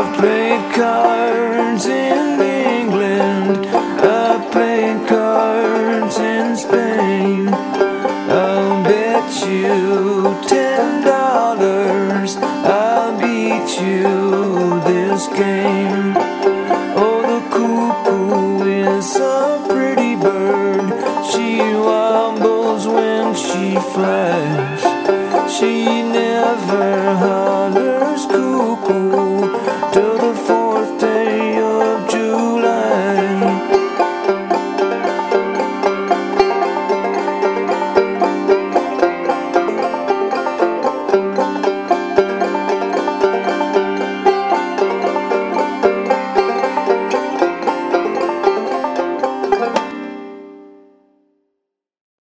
played cards in England, I've played cards in Spain. I'll bet you $10 I'll beat you this game. Oh, the cuckoo is a pretty bird. She wobbles when she flies. She never